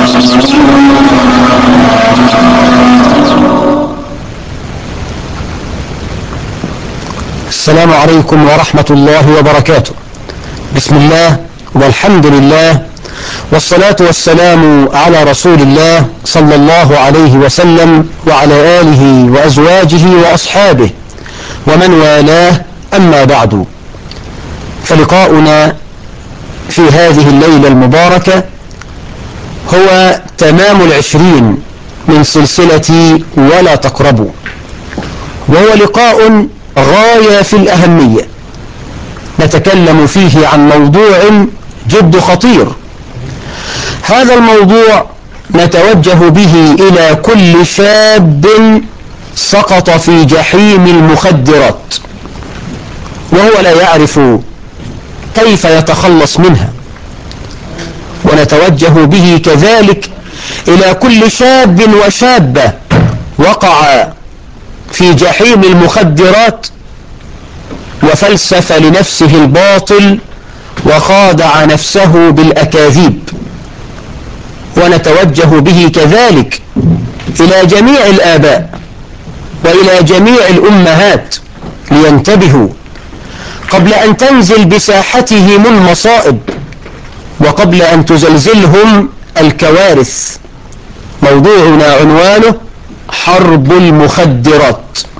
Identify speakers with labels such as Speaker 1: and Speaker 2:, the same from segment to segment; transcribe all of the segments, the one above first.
Speaker 1: السلام عليكم ورحمة الله وبركاته. بسم الله والحمد لله والصلاة والسلام على رسول الله صلى الله عليه وسلم وعلى آله وأزواجه وأصحابه ومن والاه، أما بعد، فلقاؤنا في هذه الليلة المباركة هو تمام 20 من سلسلة ولا تقربوا، وهو لقاء غاية في الأهمية، نتكلم فيه عن موضوع جد خطير. هذا الموضوع نتوجه به إلى كل شاب سقط في جحيم المخدرات وهو لا يعرف كيف يتخلص منها، ونتوجه به كذلك إلى كل شاب وشابة وقع في جحيم المخدرات وفلسف لنفسه الباطل وخادع نفسه بالأكاذيب، ونتوجه به كذلك إلى جميع الآباء وإلى جميع الأمهات لينتبهوا قبل أن تنزل بساحتهم المصائب وقبل أن تزلزلهم الكوارث. موضوعنا عنوانه حرب المخدرات.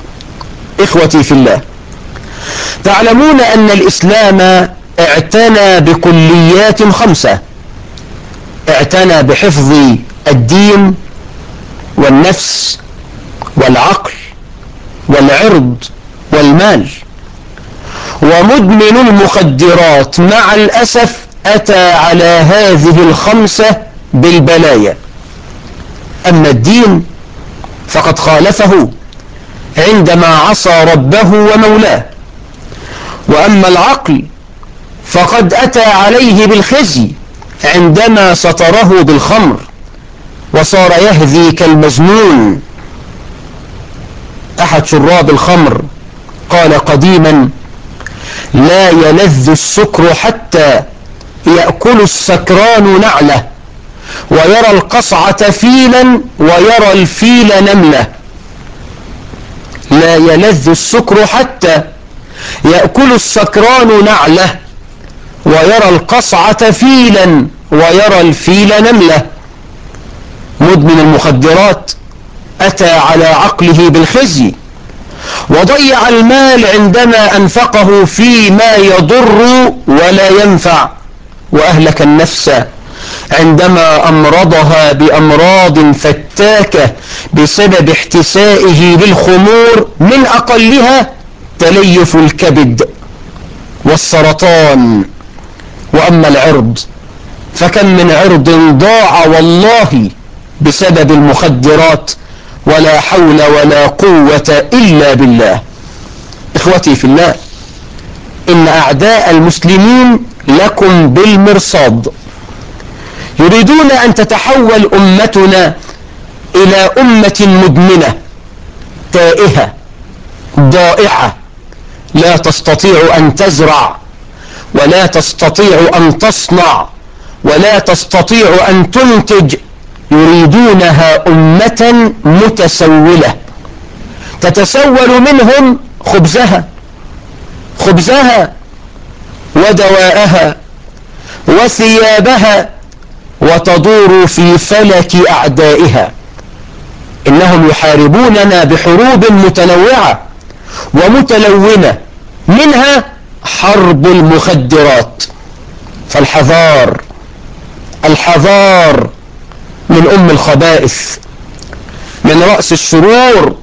Speaker 1: إخوتي في الله، تعلمون أن الإسلام اعتنى بكليات 5، اعتنى بحفظ الدين والنفس والعقل والعرض والمال، ومدمن المخدرات مع الأسف أتى على هذه ال5 بالبلايا. أما الدين فقد خالفه عندما عصى ربه ومولاه، وأما العقل فقد أتى عليه بالخزي عندما سطره بالخمر وصار يهذي كالمجنون. أحد شراب الخمر قال قديما: لا يلذ السكر حتى يأكل السكران نعله، ويرى القصعة فيلا ويرى الفيل نملة. لا يلذ السكر حتى يأكل السكران نعله، ويرى القصعة فيلا ويرى الفيل نملة. مدمن المخدرات أتى على عقله بالخزي وضيع المال عندما أنفقه فيما يضر ولا ينفع، وأهلك النفس عندما أمرضها بأمراض فتاكة بسبب احتسائه بالخمور، من أقلها تليف الكبد والسرطان. وأما العرض فكم من عرض ضاع والله بسبب المخدرات، ولا حول ولا قوة إلا بالله. إخوتي في الله، إن أعداء المسلمين لكم بالمرصاد، يريدون أن تتحول أمتنا إلى أمة مدمنة تائهة ضائعة، لا تستطيع أن تزرع، ولا تستطيع أن تصنع، ولا تستطيع أن تنتج. يريدونها أمة متسولة تتسول منهم خبزها ودواءها وثيابها، وتدور في فلك أعدائها. إنهم يحاربوننا بحروب متنوعة ومتلونة، منها حرب المخدرات. فالحذار من أم الخبائث، من رأس الشرور.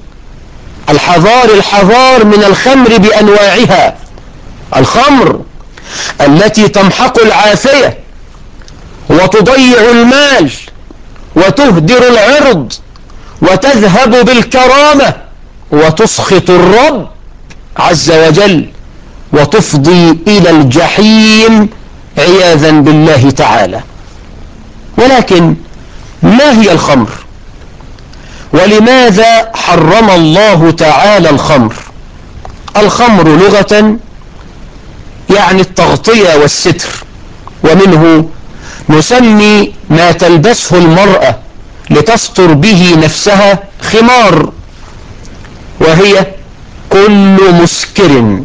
Speaker 1: الحذار من الخمر بأنواعها، الخمر التي تمحق العافية وتضيع المال وتهدر العرض وتذهب بالكرامة وتسخط الرب عز وجل وتفضي إلى الجحيم عياذا بالله تعالى. ولكن ما هي الخمر؟ ولماذا حرم الله تعالى الخمر؟ الخمر لغة يعني التغطية والستر، ومنه نسمي ما تلبسه المرأة لتستر به نفسها خمار، وهي كل مسكر.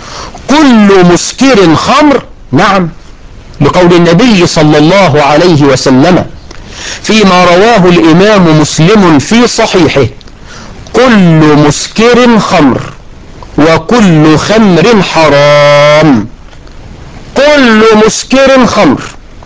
Speaker 1: كل مسكر خمر، نعم، لقول النبي صلى الله عليه وسلم فيما رواه الإمام مسلم في صحيحه: كل مسكر خمر وكل خمر حرام. كل مسكر خمر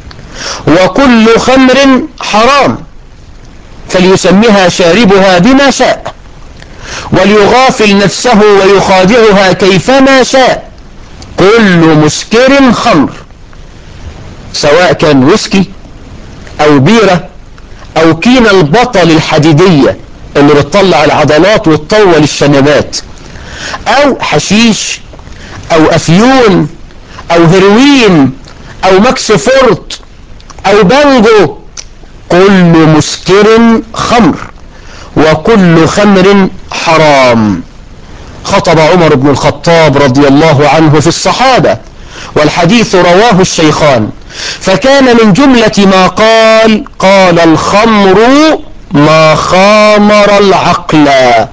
Speaker 1: وكل خمر حرام، فليسميها شاربها بما شاء، وليغافل نفسه ويخادعها كيفما شاء. كل مسكر خمر، سواء كان ويسكي او بيرة او كينا البطل الحديدية اللي بتطلع العضلات وتطول الشنبات، او حشيش او افيون او هيروين او ماكس فورت او بانجو. كل مسكر خمر وكل خمر حرام. خطب عمر بن الخطاب رضي الله عنه في الصحابة، والحديث رواه الشيخان، فكان من جملة ما قال: قال الخمر ما خامر العقل.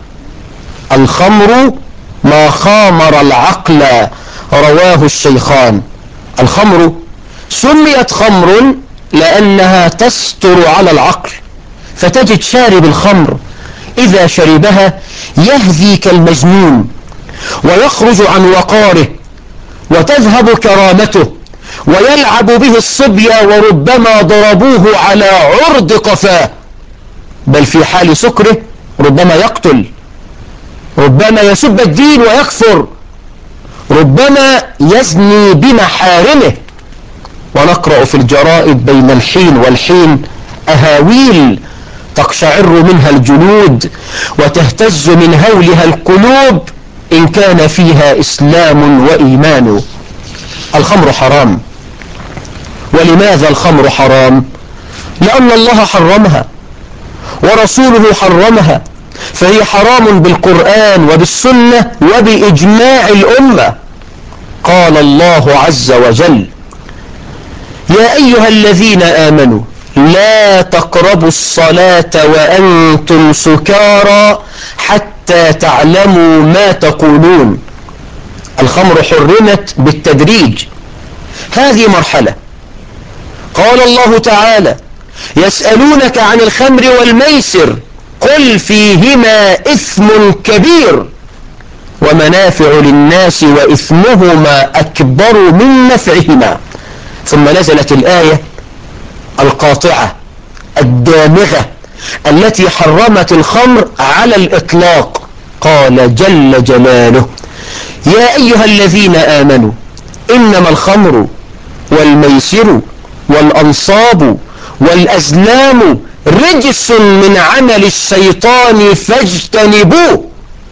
Speaker 1: الخمر ما خامر العقل، رواه الشيخان. الخمر سميت خمر لأنها تستر على العقل، فتجد شارب الخمر إذا شربها يهذي كالمجنون ويخرج عن وقاره وتذهب كرامته، ويلعب به الصبية وربما ضربوه على عرض قفاه، بل في حال سكره ربما يقتل، ربما يسب الدين ويكفر، ربما يزني بمحارمه. ونقرأ في الجرائد بين الحين والحين أهاويل تقشعر منها الجلود وتهتز من هولها القلوب إن كان فيها إسلام وإيمان. الخمر حرام. ولماذا الخمر حرام؟ لأن الله حرمها ورسوله حرمها، فهي حرام بالقرآن وبالسنة وبإجماع الأمة. قال الله عز وجل: يا أيها الذين آمنوا لا تقربوا الصلاة وأنتم سكارى حتى تعلموا ما تقولون. الخمر حرمت بالتدريج، هذه مرحلة. قال الله تعالى: يسألونك عن الخمر والميسر قل فيهما إثم كبير ومنافع للناس وإثمهما أكبر من نفعهما. ثم نزلت الآية القاطعة الدامغة التي حرمت الخمر على الإطلاق. قال جل جلاله: يا أيها الذين آمنوا إنما الخمر والميسر والأنصاب والأزلام رجس من عمل الشيطان فاجتنبوه.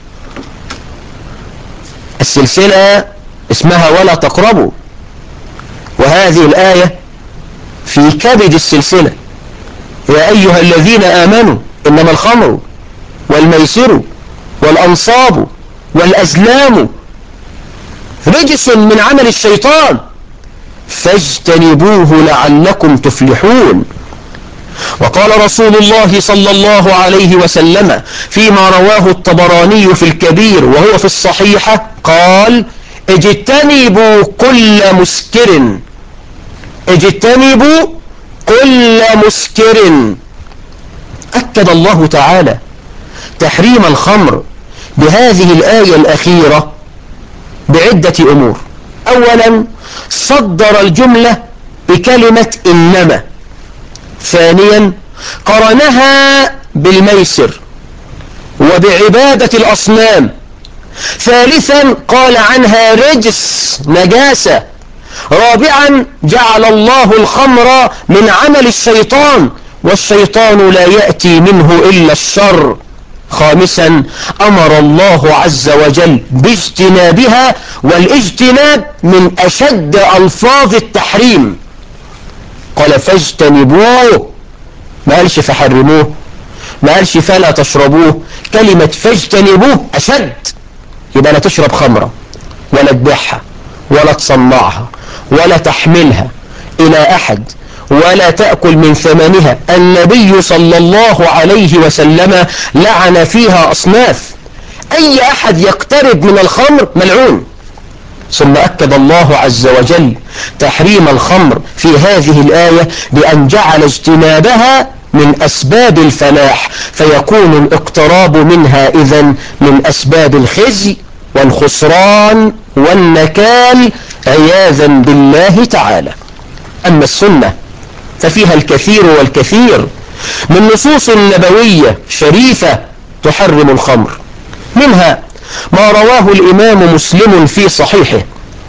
Speaker 1: السلسلة اسمها ولا تقربوا، وهذه الآية في كبد السلسلة. يا أيها الذين آمنوا إنما الخمر والميسر والأنصاب والأزلام رجس من عمل الشيطان فاجتنبوه لعلكم تفلحون. وقال رسول الله صلى الله عليه وسلم فيما رواه الطبراني في الكبير وهو في الصحيحة قال: اجتنبوا كل مسكر. اجتنبوا كل مسكر. أكد الله تعالى تحريم الخمر بهذه الآية الأخيرة بعدة أمور. أولا، صدر الجملة بكلمة إنما. ثانيا، قرنها بالميسر وبعبادة الأصنام. ثالثا، قال عنها رجس، نجاسة. رابعا، جعل الله الخمر من عمل الشيطان والشيطان لا يأتي منه إلا الشر. خامسا، أمر الله عز وجل باجتنابها، والاجتناب من أشد ألفاظ التحريم. قال فاجتنبوه، ما قالش فحرموه، ما قالش فلا تشربوه. كلمة فاجتنبوه أشد. يبقى لا تشرب خمرة ولا تبيعها ولا تصنعها ولا تحملها إلى أحد ولا تأكل من ثمنها. النبي صلى الله عليه وسلم لعن فيها أصناف، أي أحد يقترب من الخمر ملعون. ثم أكد الله عز وجل تحريم الخمر في هذه الآية بأن جعل اجتنابها من أسباب الفلاح، فيكون الاقتراب منها إذن من أسباب الخزي والخسران والنكال عياذا بالله تعالى. أما السنة ففيها الكثير والكثير من نصوص نبوية شريفة تحرم الخمر، منها ما رواه الإمام مسلم في صحيحه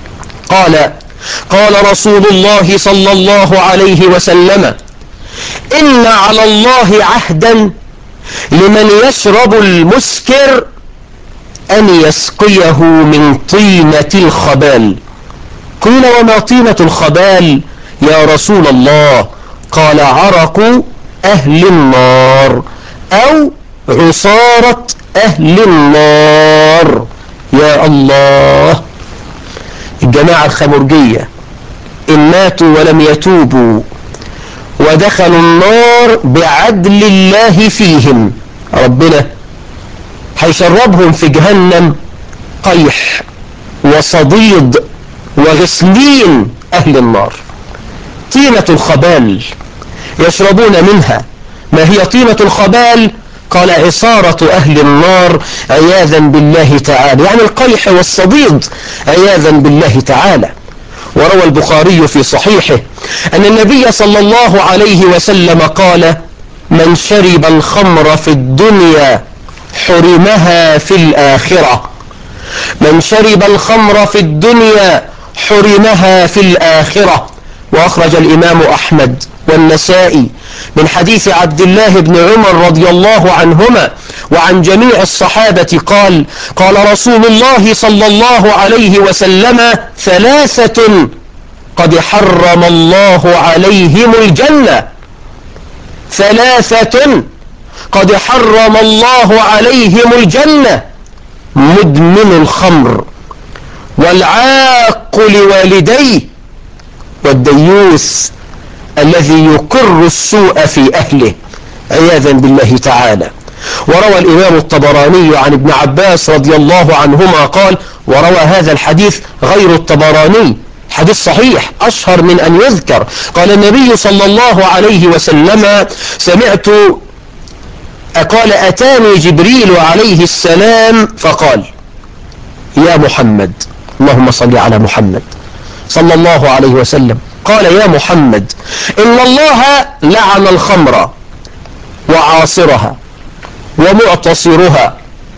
Speaker 1: قال رسول الله صلى الله عليه وسلم: إن على الله عهدا لمن يشرب المسكر أن يسقيه من طينة الخبال. قيل: وما طينة الخبال يا رسول الله؟ قال: عرق أهل النار أو عصارة أهل النار. يا الله، الجماعة الخمرجية إن ماتوا ولم يتوبوا ودخلوا النار بعدل الله فيهم، ربنا هيشربهم في جهنم قيح وصديد وغسلين أهل النار. طينة الخبال يشربون منها. ما هي طينة الخبال؟ قال: عصارة أهل النار عياذا بالله تعالى، يعني القيح والصديد عياذا بالله تعالى. وروى البخاري في صحيحه أن النبي صلى الله عليه وسلم قال: من شرب الخمر في الدنيا حرمها في الآخرة. من شرب الخمر في الدنيا حرمها في الآخرة. وأخرج الإمام أحمد والنسائي من حديث عبد الله بن عمر رضي الله عنهما وعن جميع الصحابة قال رسول الله صلى الله عليه وسلم: ثلاثة قد حرم الله عليهم الجنة. ثلاثة قد حرم الله عليهم الجنة: مدمن الخمر، والعاق لوالديه، والديوث الذي يقر السوء في أهله عياذا بالله تعالى. وروى الإمام الطبراني عن ابن عباس رضي الله عنهما قال، وروى هذا الحديث غير الطبراني، حديث صحيح أشهر من أن يذكر، قال النبي صلى الله عليه وسلم: قال: أتاني جبريل عليه السلام فقال: يا محمد، اللهم صل على محمد صلى الله عليه وسلم، قال: يا محمد، إن الله لعن الخمر وعاصرها ومعتصرها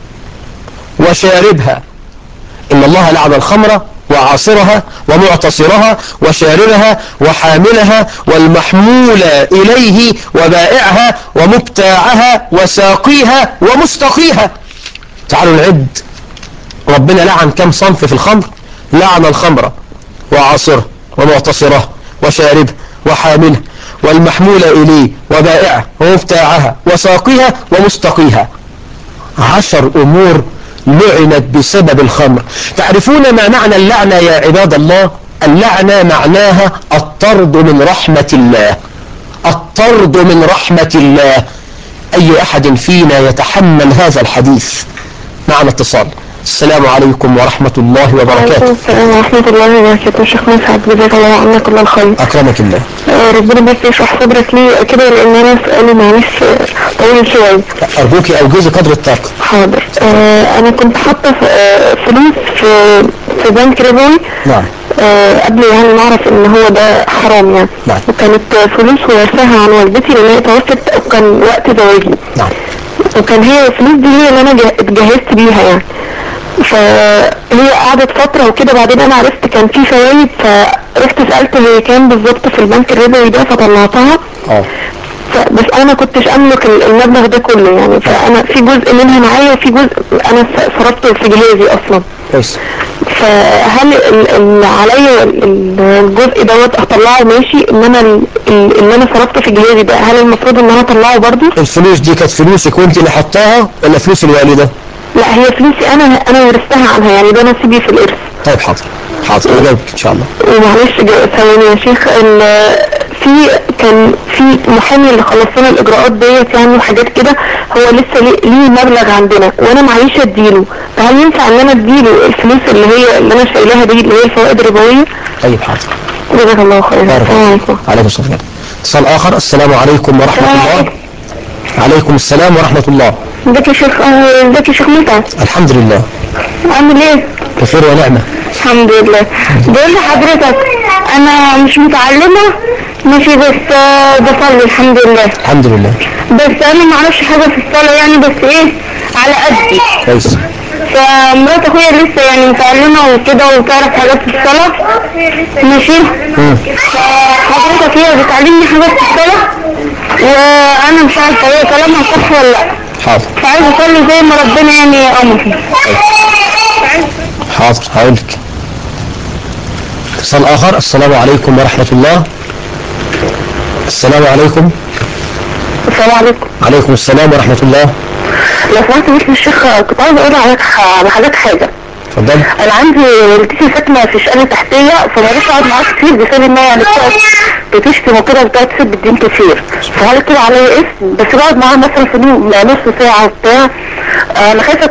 Speaker 1: وشاربها. إن الله لعن الخمر وعاصرها ومعتصرها وشاربها وحاملها والمحمول إليه وبائعها ومبتاعها وساقيها ومستقيها. تعالوا نعد، ربنا لعن كم صنف في الخمر؟ لعن الخمر وعاصرها ومعتصرها وشاربها وحاملها والمحمول إليه وبائعها ومبتاعها وساقيها ومستقيها. 10 أمور لعنت بسبب الخمر. تعرفون ما معنى اللعنة يا عباد الله؟ اللعنة معناها الطرد من رحمة الله. الطرد من رحمة الله. أي أحد فينا يتحمل هذا الحديث؟ معنا اتصال. السلام عليكم ورحمة الله وبركاته.
Speaker 2: وعليكم السلام ورحمة الله وبركاته. شيخ مسعد، جزاك الله عنا كل الخير.
Speaker 1: أكرمك الله.
Speaker 2: ربنا بس يشرح صدرك لي كده، لأن أنا سؤالي معلش طويل شوية.
Speaker 1: أرجوك أوجزي قدر الطاقة.
Speaker 2: حاضر. أنا كنت حاطة فلوس في بنك ربوي.
Speaker 1: نعم.
Speaker 2: قبل يعني ما أعرف إن هو ده حرام يعني.
Speaker 1: نعم.
Speaker 2: وكانت فلوس ورثاها عن والدتي لأن هي توفت، وكان وقت زواجي.
Speaker 1: نعم.
Speaker 2: وكان هي الفلوس دي هي اللي أنا اتجهزت بيها يعني. فهي قعدت فترة وكده، بعدين انا عرفت كان في فوائد، فرحت سألت هي كام بالظبط في البنك الربوي ده فطلعتها. بس انا ما كنتش املك المبلغ ده كله يعني، فانا في جزء منها معايا وفي جزء انا صرفته في جهازي اصلا. فهل اللي عليا الجزء دوت اطلعه ماشي، انما اللي انا صرفته في جهازي ده هل المفروض ان انا اطلعه برضو؟
Speaker 1: الفلوس دي كانت فلوسك وانت اللي حطاها ولا فلوس الوالدة؟
Speaker 2: لا، هي فلوسي انا ورثتها عنها يعني، ده نصيبي في الارث.
Speaker 1: طيب حاضر حاضر اجاوبك ان شاء الله.
Speaker 2: ومعلش ثواني يا شيخ، كان في محامي اللي خلص لنا الاجراءات ديت يعني وحاجات كده، هو لسه ليه مبلغ عندنا وانا معيش اديله، فهل ينفع ان انا اديله الفلوس اللي انا شايلاها دي اللي هي الفوائد الربويه؟
Speaker 1: طيب حاضر.
Speaker 2: جزاك الله خيرا. السلام عليكم.
Speaker 1: عليكم السلام. اتصال اخر. السلام عليكم ورحمه الله. عليكم السلام ورحمه الله.
Speaker 2: ازيك يا شيخ؟ ازيك يا شيخ متعب؟
Speaker 1: الحمد لله.
Speaker 2: عامل ايه؟
Speaker 1: بخير ونعمه.
Speaker 2: الحمد لله. بقول لحضرتك انا مش متعلمة ماشي، بس بصلي الحمد لله.
Speaker 1: الحمد لله.
Speaker 2: بس انا ما اعرفش حاجة في الصلاة يعني، بس ايه على قدي.
Speaker 1: كويس.
Speaker 2: فمرات اخويا لسه يعني متعلمة وكده وتعرف حاجات في الصلاة ماشي. فحضرتك هي بتعلمني حاجات في الصلاة وانا مش عارفة هي كلامها صح ولا لا.
Speaker 1: حاضر.
Speaker 2: فعايز اصلي زي ما ربنا يعني امر.
Speaker 1: حاضر هقول لك. اتصال اخر. السلام عليكم ورحمه الله. السلام عليكم.
Speaker 2: السلام عليكم.
Speaker 1: عليكم السلام ورحمه الله.
Speaker 2: لو سمحت بس الشيخ، كنت عايز اقول على حاجات.
Speaker 1: اتفضل.
Speaker 2: انا عندي والدتي ساكنه في شقه تحتيه، فماليش اقعد معاها كتير بسبب ان هي يعني بتشتم وكده، بتقعد تسب الدين كتير. فهل كده عليا اسم؟ بس بقعد معاها مثلا في نص ساعه وبتاع. انا خايفه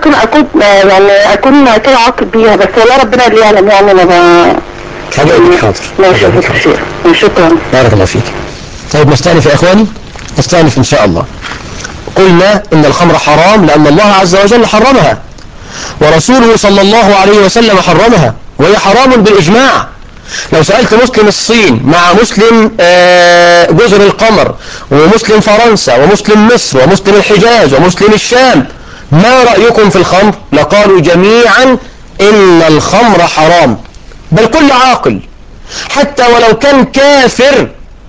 Speaker 2: اكون كده عاقب بيها، بس والله ربنا اللي يعلم يعني. انا
Speaker 1: حاضر.
Speaker 2: ماشي كتير. شكرا.
Speaker 1: بارك الله فيك. طيب نستأنف يا اخواني، نستأنف ان شاء الله. قلنا ان الخمر حرام لان الله عز وجل حرمها، ورسوله صلى الله عليه وسلم حرمها، وهي حرام بالإجماع. لو سألت مسلم الصين مع مسلم جزر القمر ومسلم فرنسا ومسلم مصر ومسلم الحجاز ومسلم الشام ما رأيكم في الخمر، لقالوا جميعا إن الخمر حرام. بل كل عاقل حتى ولو كان كافر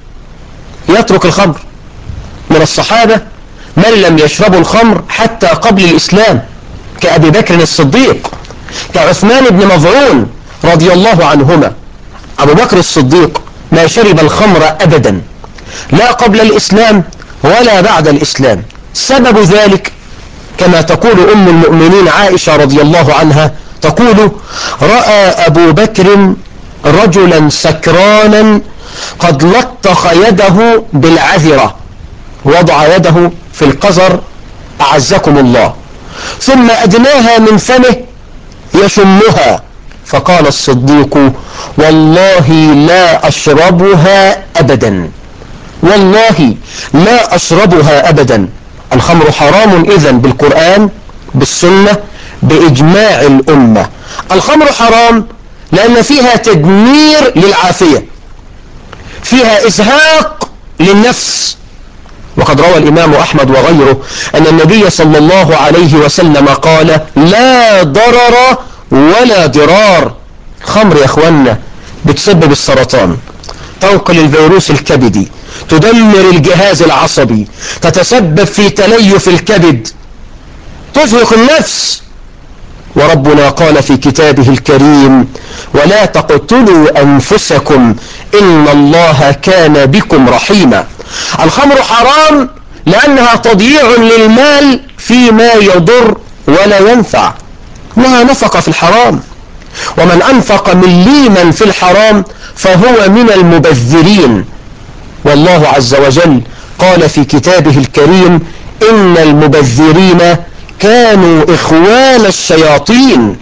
Speaker 1: يترك الخمر. من الصحابة من لم يشربوا الخمر حتى قبل الإسلام كأبي بكر الصديق، كعثمان بن مظعون رضي الله عنهما. أبو بكر الصديق ما شرب الخمر أبدا، لا قبل الإسلام ولا بعد الإسلام. سبب ذلك كما تقول أم المؤمنين عائشة رضي الله عنها، تقول: رأى أبو بكر رجلا سكرانا قد لطخ يده بالعذرة، وضع يده في القذر أعزكم الله، ثم أدناها من فمه يشمها، فقال الصديق: والله لا أشربها أبدا، والله لا أشربها أبدا. الخمر حرام إذن بالقرآن بالسنة بإجماع الأمة. الخمر حرام لأن فيها تدمير للعافية، فيها إزهاق للنفس. وقد روى الإمام أحمد وغيره أن النبي صلى الله عليه وسلم قال: لا ضرر ولا ضرار. خمر يا أخوانا بتسبب السرطان، تنقل الفيروس الكبدي، تدمر الجهاز العصبي، تتسبب في تليف الكبد، تزهق النفس. وربنا قال في كتابه الكريم: ولا تقتلوا أنفسكم إن الله كان بكم رحيما. الخمر حرام لأنها تضييع للمال فيما يضر ولا ينفع، لها نفقة في الحرام، ومن أنفق مليما في الحرام فهو من المبذرين. والله عز وجل قال في كتابه الكريم: إن المبذرين كانوا إخوان الشياطين.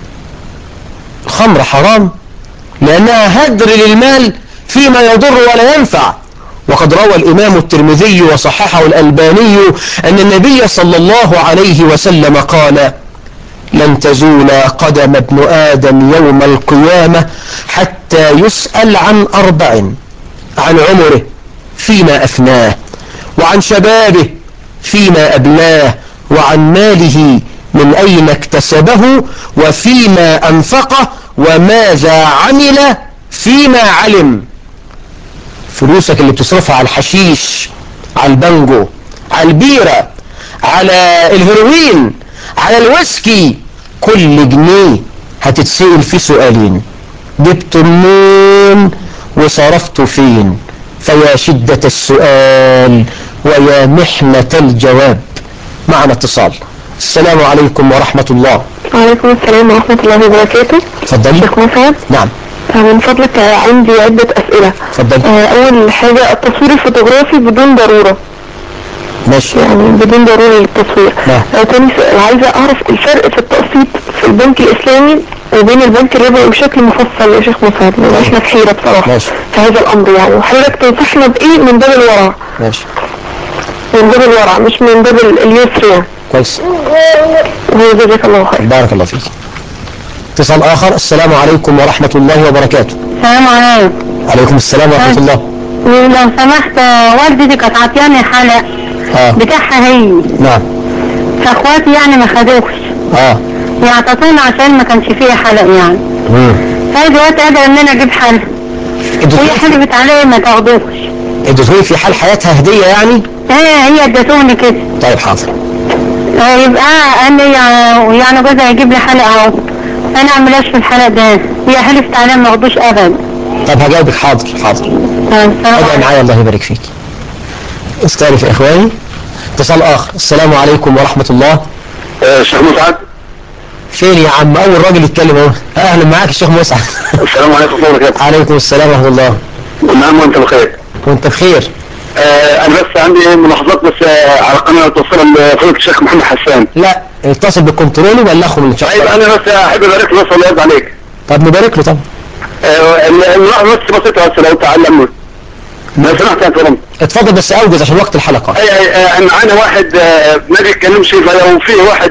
Speaker 1: الخمر حرام لأنها هدر للمال فيما يضر ولا ينفع. وقد روى الإمام الترمذي وصححه الألباني أن النبي صلى الله عليه وسلم قال: لن تزول قدم ابن آدم يوم القيامة حتى يسأل عن أربع: عن عمره فيما أفناه، وعن شبابه فيما أبلاه، وعن ماله من أين اكتسبه، وفيما أنفقه، وماذا عمل فيما علم. فلوسك اللي بتصرفها على الحشيش، على البنجو، على البيرة، على الهيروين، على الويسكي، كل جنيه هتتسأل فيه سؤالين: جبته منين وصرفته فين؟ فيا شدة السؤال ويا محنة الجواب. معنا اتصال. السلام عليكم ورحمة الله.
Speaker 2: وعليكم السلام ورحمة الله وبركاته.
Speaker 1: اتفضلي.
Speaker 2: شيخ مسعد.
Speaker 1: نعم.
Speaker 2: من فضلك عندي عدة أسئلة.
Speaker 1: اتفضلي.
Speaker 2: أول حاجة التصوير الفوتوغرافي بدون ضرورة.
Speaker 1: ماشي.
Speaker 2: يعني بدون ضرورة للتصوير.
Speaker 1: نعم.
Speaker 2: تاني سؤال، عايزة أعرف الفرق في التقسيط في البنك الإسلامي وبين البنك الربوي بشكل مفصل يا شيخ مسعد، لأن احنا في حيرة بصراحة.
Speaker 1: ماشي.
Speaker 2: في هذا الأمر يعني، وحضرتك تنصحنا بإيه من باب الورع؟
Speaker 1: ماشي.
Speaker 2: من باب الورع مش من باب اليسر يعني.
Speaker 1: كويس.
Speaker 2: وجزاك الله خير.
Speaker 1: بارك الله فيك. اتصال آخر. السلام عليكم ورحمة الله وبركاته.
Speaker 3: السلام عليكم.
Speaker 1: عليكم السلام ورحمة الله.
Speaker 3: لو سمحت، والدتي كانت عطياني حلق بتاعها هي.
Speaker 1: نعم.
Speaker 3: فاخواتي يعني ما خدوش. يعطوني عشان ما كانش فيه حلق يعني. فهي دلوقتي قادرة ان انا اجيب حلق. وهي حلفت عليه ما تاخدوش.
Speaker 1: اديتوني في حال حياتها هدية يعني؟
Speaker 3: هي ادتوني كده.
Speaker 1: طيب حاضر.
Speaker 3: يبقى قال لي يعني جوزها يجيب لي حلق اهو. انا اعملهاش في الحلق ده. هي حلفت عليه ما اخدوش ابدا.
Speaker 1: طب هجاوبك. حاضر حاضر. ادعي معايا الله يبارك فيك. استعرف يا اخواني. اتصال اخر. السلام عليكم ورحمة الله.
Speaker 4: شيخ مسعد.
Speaker 1: فين يا عم؟ اول راجل يتكلم اهو. اهلا معاك الشيخ مسعد.
Speaker 4: السلام عليكم ورحمة الله وبركاته.
Speaker 1: عليكم السلام ورحمة الله.
Speaker 4: نعم وانت بخير.
Speaker 1: وانت بخير.
Speaker 4: انا بس عندي ملاحظات بس على قناة توصلها لفضيلة الشيخ محمد حسان.
Speaker 1: لا اتصل بالكنترول وبلغهم ان شاء الله.
Speaker 4: طيب انا بس احب ابارك له، الله يرضى عليك.
Speaker 1: طب نبارك له طبعا.
Speaker 4: الملاحظة بس بسيطة بس لو تعلمنا. لو سمحت يا كرم.
Speaker 1: اتفضل بس اوجز عشان وقت الحلقة.
Speaker 4: معانا واحد ما بيتكلمش، لو فيه واحد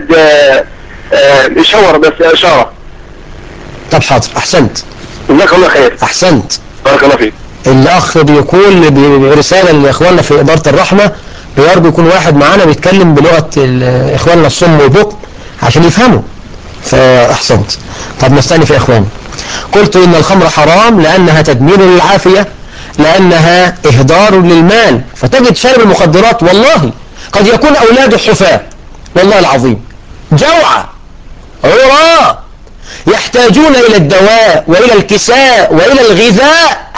Speaker 4: يشاور بس اشارة.
Speaker 1: طب حاضر. احسنت.
Speaker 4: جزاك الله خير.
Speaker 1: احسنت.
Speaker 4: بارك الله فيك.
Speaker 1: الاخ بيقول برسالة لاخواننا في ادارة الرحمة، بيرجو يكون واحد معانا بيتكلم بلغة اخواننا الصم والبكم عشان يفهموا. فاحسنت. طب نستأنف يا اخواني. قلت ان الخمر حرام لانها تدمير للعافية، لانها اهدار للمال، فتجد شارب المخدرات والله قد يكون اولاده حفاة والله العظيم، جوعى عراة، يحتاجون الى الدواء والى الكساء والى الغذاء،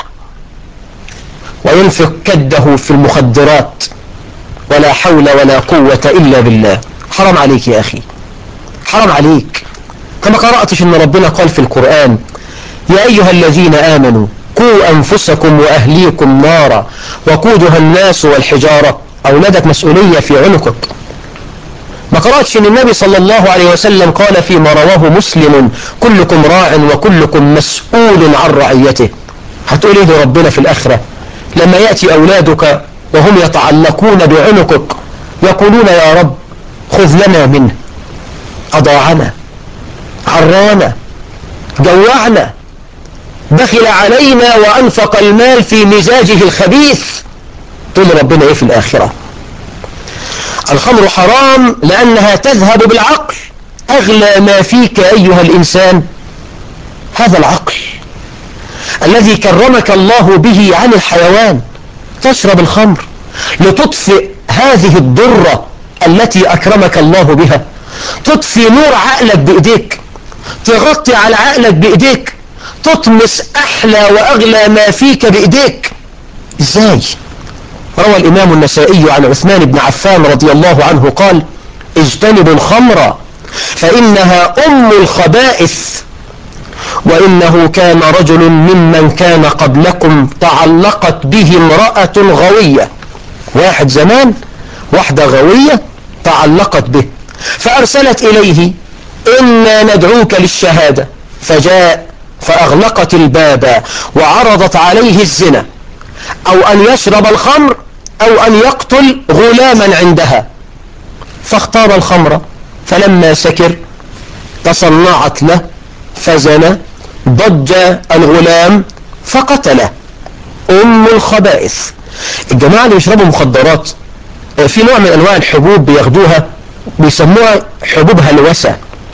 Speaker 1: وينفق كده في المخدرات ولا حول ولا قوة الا بالله. حرام عليك يا اخي، حرام عليك. كما قرأتش ان ربنا قال في القرآن يا ايها الذين امنوا قوا انفسكم واهليكم نارا وقودها الناس والحجارة. اولادك مسؤولية في عنقك. ما قرأتش ان النبي صلى الله عليه وسلم قال فيما رواه مسلم كلكم راع وكلكم مسؤول عن رعيته. هتقول ايه لربنا في الاخرة لما يأتي اولادك وهم يتعلقون بعنقك يقولون يا رب خذ لنا منه، اضاعنا، عرانا، جوعنا، بخل علينا وانفق المال في مزاجه الخبيث. تقول ربنا ايه في الاخرة؟ الخمر حرام لانها تذهب بالعقل. اغلى ما فيك ايها الانسان هذا العقل الذي كرمك الله به عن الحيوان. تشرب الخمر لتطفئ هذه الضرة التي اكرمك الله بها، تطفي نور عقلك بايديك، تغطي على عقلك بايديك، تطمس احلى واغلى ما فيك بايديك. ازاي؟ روى الامام النسائي عن عثمان بن عفان رضي الله عنه قال اجتنبوا الخمر فانها ام الخبائث، وانه كان رجل ممن كان قبلكم تعلقت به امرأة غوية. واحد زمان واحدة غوية تعلقت به فارسلت اليه انا ندعوك للشهادة، فجاء فاغلقت الباب وعرضت عليه الزنا او ان يشرب الخمر او ان يقتل غلاما عندها، فاختار الخمر، فلما سكر تصنعت له فزنى، ضج الغلام فقتله. ام الخبائث. الجماعة اللي يشربوا مخدرات في نوع من انواع الحبوب بياخدوها بيسموها حبوب هلوسة.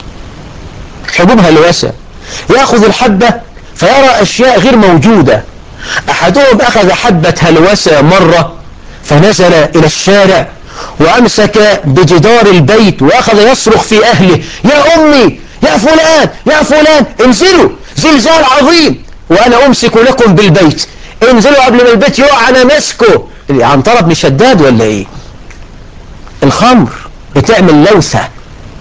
Speaker 1: حبوب هلوسة، ياخذ الحبة فيرى اشياء غير موجودة. احدهم اخذ حبة هلوسة مرة فنزل الى الشارع وامسك بجدار البيت واخذ يصرخ في اهله يا امي يا فلان يا فلان انزلوا زلزال عظيم وانا امسك لكم بالبيت، انزلوا قبل ما البيت يقع انا ماسكه. عنترة بن شداد ولا ايه؟ الخمر بتعمل لوثة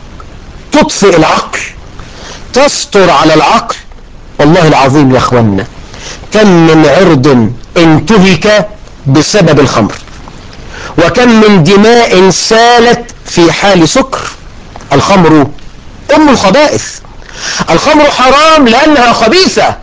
Speaker 1: تطفئ العقل، تستر على العقل. والله العظيم يا اخوانا كم من عرض انتهك بسبب الخمر، وكم من دماء سالت في حال سكر. الخمر ام الخبائث. الخمر حرام لانها خبيثة،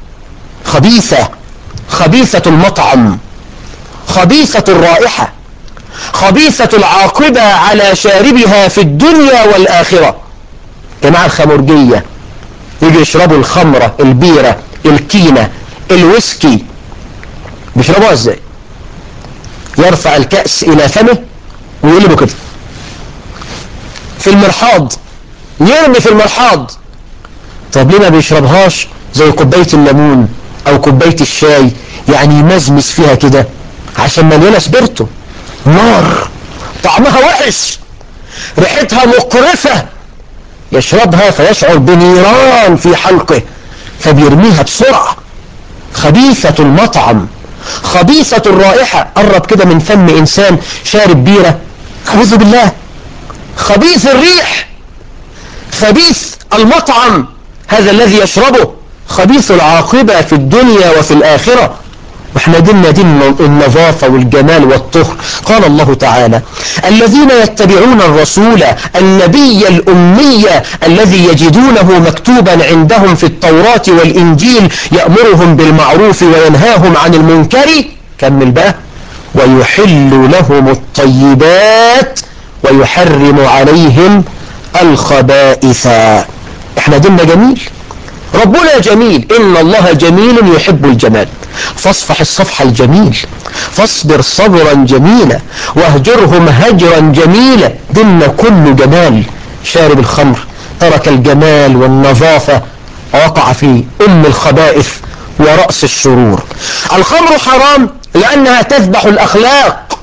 Speaker 1: خبيثة المطعم، خبيثة الرائحة، خبيثة العاقبة على شاربها في الدنيا والآخرة. جماعة الخمرجية يجي يشربوا الخمرة، البيرة، الكينة، الويسكي، بيشربوها ازاي؟ يرفع الكأس الى فمه ويقلبه كده في المرحاض، يرمي في المرحاض. طب ليه ما بيشربهاش زي كوباية الليمون او كوباية الشاي، يعني يمزمز فيها كده؟ عشان مليانة سبيرتو، نار، طعمها وحش، ريحتها مقرفة، يشربها فيشعر بنيران في حلقه فبيرميها بسرعة. خبيثة المطعم، خبيثة الرائحة. قرب كده من فم انسان شارب بيرة، اعوذ بالله، خبيث الريح، خبيث المطعم هذا الذي يشربه، خبيث العاقبة في الدنيا وفي الآخرة. واحنا ديننا دين النظافة والجمال والطهر. قال الله تعالى: الذين يتبعون الرسول النبي الأمي الذي يجدونه مكتوبا عندهم في التوراة والإنجيل يأمرهم بالمعروف وينهاهم عن المنكر، كمل بقى، ويحل لهم الطيبات ويحرم عليهم الخبائث. احنا ديننا جميل، ربنا جميل، إن الله جميل يحب الجمال، فاصفح الصفح الجميل، فاصبر صبرا جميلا، واهجرهم هجرا جميلا. ديننا كله جمال. شارب الخمر ترك الجمال والنظافة ووقع في أم الخبائث ورأس الشرور. الخمر حرام لأنها تذبح الأخلاق،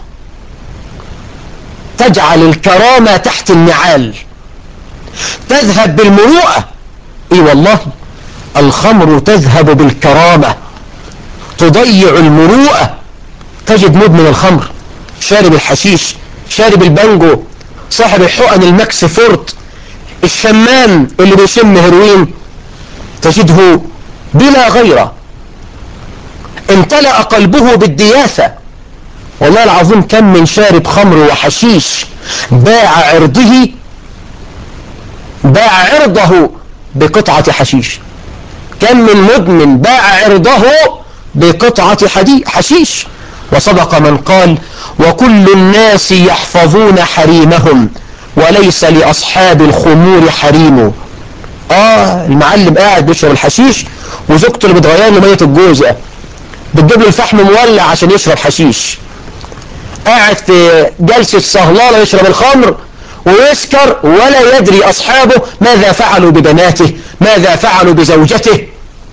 Speaker 1: تجعل الكرامة تحت النعال، تذهب بالمروءة. اي والله الخمر تذهب بالكرامة، تضيع المروءة. تجد مدمن الخمر، شارب الحشيش، شارب البانجو، صاحب الحقن الماكس فورت، الشمام اللي بيشم هيروين، تجده بلا غيرة، امتلأ قلبه بالدياثة. والله العظيم كم من شارب خمر وحشيش باع عرضه بقطعة حشيش. كم من مدمن باع عرضه بقطعة حشيش. وصدق من قال: وكل الناس يحفظون حريمهم وليس لأصحاب الخمور حريم. المعلم قاعد بيشرب الحشيش وزوجته اللي بتغير له مية الجوزة بتجيب له الفحم مولع عشان يشرب حشيش. قاعد في جلسة صهلالة يشرب الخمر ويسكر ولا يدري أصحابه ماذا فعلوا ببناته، ماذا فعلوا بزوجته.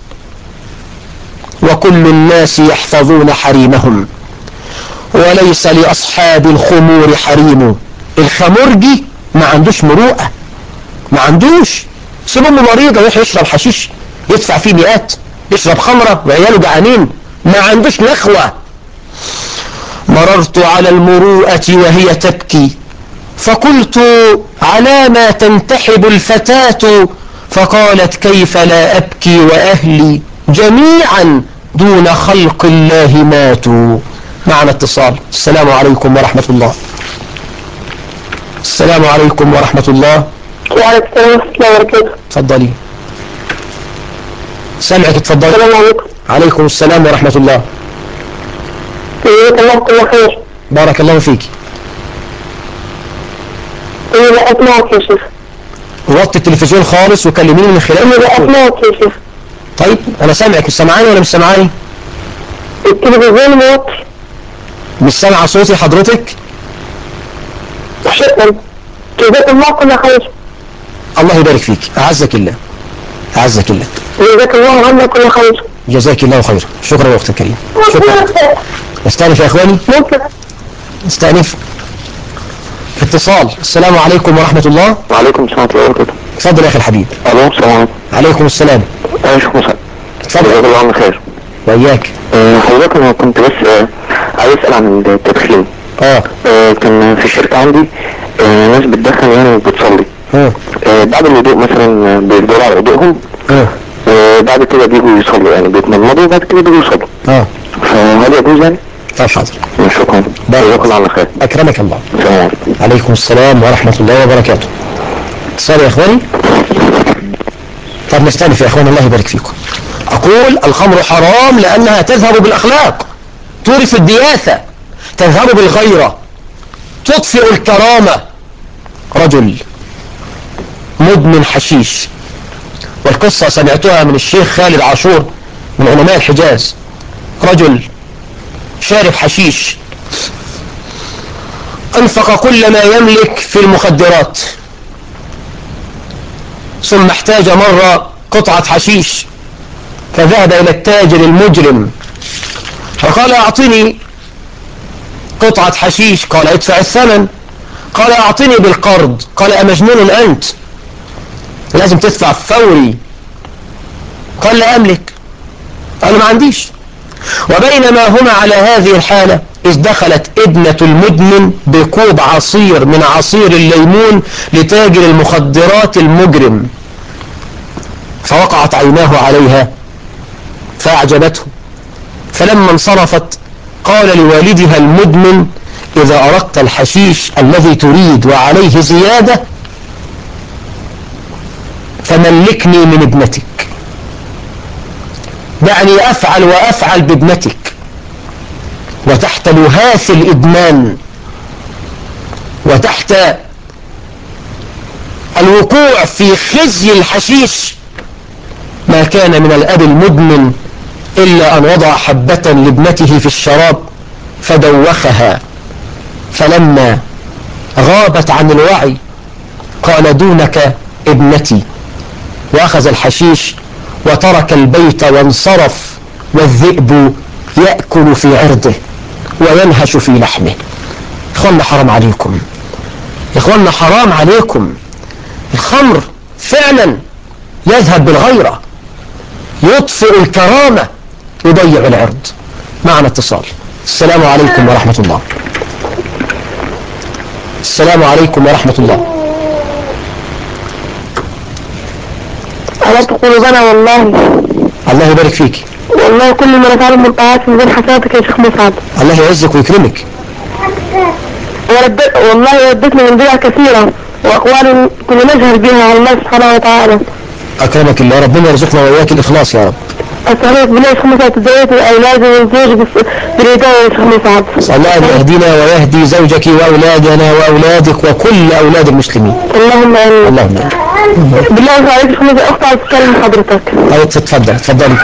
Speaker 1: وكل الناس يحفظون حريمهم وليس لأصحاب الخمور حريم. الخمرجي ما عندوش مروءة، ما عندوش. سيب امه مريضة يروح يشرب حشيش يدفع فيه مئات، يشرب خمرة وعياله جعانين، ما عندوش نخوة. مررت على المروءة وهي تبكي فقلت: على ما تنتحب الفتاة؟ فقالت: كيف لا أبكي وأهلي جميعا دون خلق الله ماتوا. معنا اتصال. السلام عليكم ورحمة الله. السلام عليكم ورحمة الله.
Speaker 2: وعليكم السلام ورحمة الله وبركاته.
Speaker 1: تفضلي. سامعك، تفضلي.
Speaker 2: السلام عليكم.
Speaker 1: عليكم السلام ورحمة الله.
Speaker 2: جزاك الله كل خير.
Speaker 1: بارك الله فيك.
Speaker 2: أنا لا أسمعك يا شيخ.
Speaker 1: وطي التلفزيون خالص وكلميني من خلال.
Speaker 2: أنا لا أسمعك يا شيخ.
Speaker 1: طيب أنا سامعك، سامعاني ولا مش سامعاني؟
Speaker 2: التلفزيون موطي.
Speaker 1: مش سامعة صوتي حضرتك؟
Speaker 2: شكرا. جزاك الله كل خير.
Speaker 1: الله يبارك فيك، أعزك الله، أعزك الله.
Speaker 2: جزاك الله عنا كل خير.
Speaker 1: جزاك الله خير. شكرا يا أختي الكريمة. شكرا. استأنف يا إخواني،
Speaker 2: ممكن.
Speaker 1: استأنف. اتصال. السلام عليكم ورحمة الله.
Speaker 4: وعليكم السلام ورحمة الله وبركاته.
Speaker 1: اتفضل يا أخي الحبيب.
Speaker 4: الو، السلام عليكم.
Speaker 1: عليكم السلام.
Speaker 4: انا شيخ موسى.
Speaker 1: اتفضل.
Speaker 4: جزاك الله عنك خير.
Speaker 1: وإياك.
Speaker 4: حضرتك انا كنت بس عايز اسال عن التدخين. كان في الشركة عندي ناس بتدخن يعني وبتصلي. بعد الوضوء مثلا بيفضلوا على وضوءهم، وبعد كده بيجوا يصلوا، يعني بيتمضمضوا وبعد كده بيجوا يصلوا. فهل يجوز يعني؟
Speaker 1: طيب حاضر.
Speaker 4: شكرا. جزاكم الله على خير.
Speaker 1: أكرمك الله.
Speaker 4: السلام عليكم.
Speaker 1: عليكم السلام ورحمة الله وبركاته. اتصال يا إخواني. طب نستأنف يا إخواني، الله يبارك فيكم. أقول الخمر حرام لأنها تذهب بالأخلاق، تورث الدياثة، تذهب بالغيرة، تطفئ الكرامة. رجل مدمن حشيش، والقصة سمعتها من الشيخ خالد عاشور من علماء الحجاز. رجل شارب حشيش، أنفق كل ما يملك في المخدرات، ثم احتاج مرة قطعة حشيش، فذهب إلى التاجر المجرم فقال أعطني قطعة حشيش. قال ادفع الثمن. قال أعطني بالقرض. قال أمجنون أنت؟ لازم تدفع فوري. قال لا أملك. قال ما عنديش. وبينما هما على هذه الحالة إذ دخلت ابنة المدمن بكوب عصير من عصير الليمون لتاجر المخدرات المجرم، فوقعت عيناه عليها فأعجبته، فلما انصرفت قال لوالدها المدمن إذا أردت الحشيش الذي تريد وعليه زيادة فملكني من ابنتك، دعني أفعل وأفعل بابنتك. وتحت لهاث الإدمان وتحت الوقوع في خزي الحشيش ما كان من الأب المدمن إلا أن وضع حبة لابنته في الشراب فدوخها، فلما غابت عن الوعي قال دونك ابنتي، وأخذ الحشيش وترك البيت وانصرف، والذئب يأكل في عرضه وينهش في لحمه. إخواننا حرام عليكم، إخواننا حرام عليكم. الخمر فعلا يذهب بالغيرة، يطفئ الكرامة، يضيع العرض. معنا اتصال. السلام عليكم ورحمة الله. السلام عليكم ورحمة الله.
Speaker 2: أردت قلوبنا والله.
Speaker 1: الله يبارك فيك.
Speaker 2: والله كل ما نفعله من طاعات من غير حسناتك يا شيخ مسعد.
Speaker 1: الله يعزك ويكرمك.
Speaker 2: والله ردتني من بدع كثيرة وأقوال كنا نجهل بها على الله سبحانه وتعالى.
Speaker 1: أكرمك الله، ربنا يرزقنا وإياك الإخلاص يا رب.
Speaker 2: أسألك بالله يا شيخ مسعد تزوج الأولاد والزوج بالهداية يا شيخ مسعد.
Speaker 1: أسأل الله أن يهدينا ويهدي زوجك وأولادنا وأولادك وكل أولاد المسلمين.
Speaker 2: اللهم آمين.
Speaker 1: اللهم آمين.
Speaker 2: بالله عليك يا شيخ مسعد أختي عايز تكلم حضرتك.
Speaker 1: طيب تفضل.
Speaker 2: اتفضل.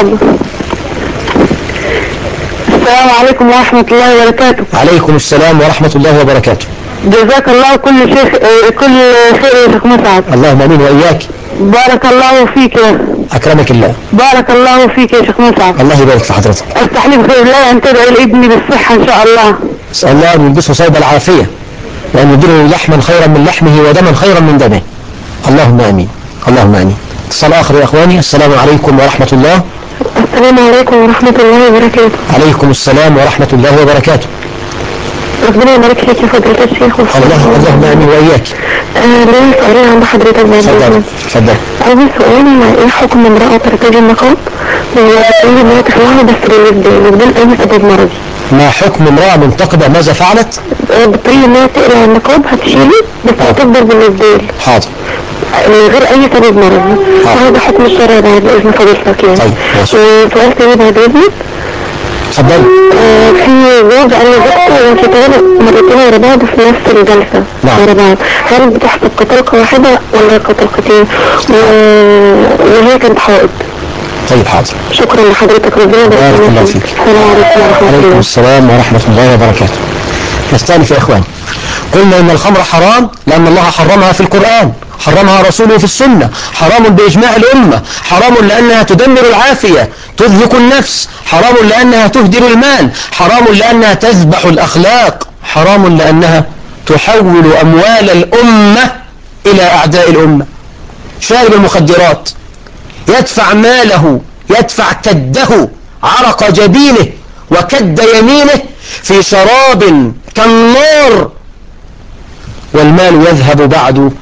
Speaker 2: السلام عليكم ورحمة الله وبركاته.
Speaker 1: عليكم السلام ورحمة الله وبركاته.
Speaker 2: جزاك الله كل خير يا شيخ مسعد.
Speaker 1: اللهم آمين وإياك.
Speaker 2: بارك الله فيك.
Speaker 1: أكرمك الله.
Speaker 2: بارك الله فيك يا شيخ مسعد.
Speaker 1: الله يبارك في حضرتك.
Speaker 2: استحلف بالله أن تدعي لابني بالصحة إن شاء الله.
Speaker 1: أسأل الله أن يلبسه ثوب العافية وأن يديله لحما خيرا من لحمه ودما خيرا من دمه. اللهم آمين. اللهم آمين. اتصال آخر يا أخواني. السلام عليكم ورحمة الله.
Speaker 2: السلام عليكم ورحمة الله وبركاته.
Speaker 1: عليكم السلام ورحمة الله وبركاته.
Speaker 2: ربنا يبارك فيك يا فضيلة الشيخ.
Speaker 1: اللهم آمين وإياك.
Speaker 2: ليه سؤالين عند حضرتك بعد
Speaker 1: تفضل. تفضل.
Speaker 2: أول سؤال ايه حكم امرأة ترتدي النقاب وبتقول ان هي تخلعه بس بدون أي سبب مرضي؟
Speaker 1: ما حكم امرأة منتقبة ماذا فعلت؟
Speaker 2: بتقول ان هي تقلع النقاب هتشيله بس هتفضل بالإسدال.
Speaker 1: حاضر.
Speaker 2: من غير أي سبب مرضي. هذا حكم الشرع بعد إذن فضيلتك يعني.
Speaker 1: طيب ماشي.
Speaker 2: وسؤال تاني بعد إذنك.
Speaker 1: تفضل.
Speaker 2: في زوج أنا زوجته وانشتغل مرتين ورا بعض في نفس الجلسة.
Speaker 1: نعم.
Speaker 2: ورا بعض، هل بتحسب كطلقة واحدة ولا كطلقتين؟ وهي كانت حائض.
Speaker 1: طيب حاضر.
Speaker 2: شكرا لحضرتك. ربنا يبارك
Speaker 1: بارك الله فيك.
Speaker 2: السلام عليكم ورحمة الله.
Speaker 1: عليكم السلام ورحمة الله وبركاته. نستأنف يا إخوان. قلنا إن الخمر حرام لأن الله حرمها في القرآن، حرمها رسوله في السنة، حرام بإجماع الأمة، حرام لأنها تدمر العافية، تذهق النفس، حرام لأنها تهدر المال، حرام لأنها تذبح الأخلاق، حرام لأنها تحول أموال الأمة إلى أعداء الأمة. شارب المخدرات يدفع ماله، يدفع كده، عرق جبينه وكد يمينه في شراب كالنار، والمال يذهب بعد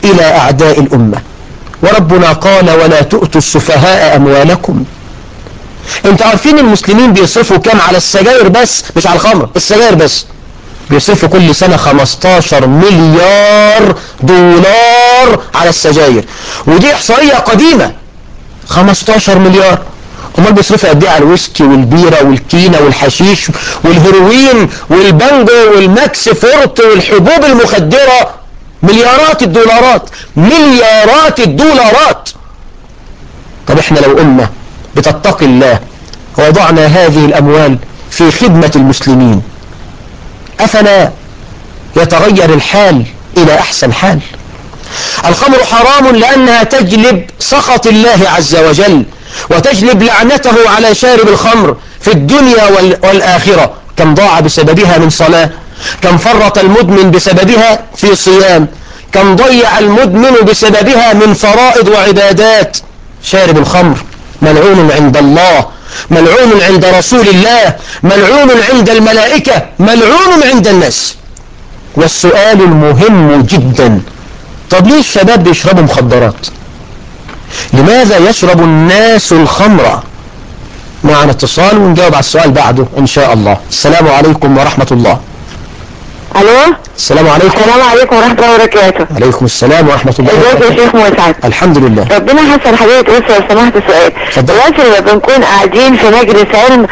Speaker 1: إلى أعداء الأمة. وربنا قال ولا تؤتوا السفهاء أموالكم. انتوا عارفين المسلمين بيصرفوا كام على السجاير بس، مش على الخمر، السجاير بس بيصرفوا كل سنة 15 مليار دولار على السجاير، ودي إحصائية قديمة. 15 مليار. امال بيصرفوا قد ايه على الويسكي والبيرة والكينة والحشيش والهيروين والبانجو والماكس فورت والحبوب المخدرة؟ مليارات الدولارات، مليارات الدولارات. طب احنا لو قلنا بتتقي الله ووضعنا هذه الأموال في خدمة المسلمين، أفلا يتغير الحال إلى أحسن حال؟ الخمر حرام لأنها تجلب سخط الله عز وجل وتجلب لعنته على شارب الخمر في الدنيا والآخرة. كم ضاع بسببها من صلاة، كم فرط المدمن بسببها في صيام، كم ضيع المدمن بسببها من فرائض وعبادات. شارب الخمر ملعون عند الله، ملعون عند رسول الله، ملعون عند الملائكة، ملعون عند الناس. والسؤال المهم جدا، طب ليه الشباب بيشربوا مخدرات؟ لماذا يشرب الناس الخمر؟ معنا اتصال ونجاوب على السؤال بعده إن شاء الله. السلام عليكم ورحمة الله.
Speaker 2: الو.
Speaker 1: السلام عليكم.
Speaker 2: السلام عليكم ورحمة الله وبركاته.
Speaker 1: عليكم السلام ورحمة الله وبركاته.
Speaker 2: ازيك يا شيخ مسعد؟
Speaker 1: الحمد لله.
Speaker 2: ربنا يحسن حضرتك. بس لو سمحت سؤال، دلوقتي لما بنكون قاعدين في مجلس علم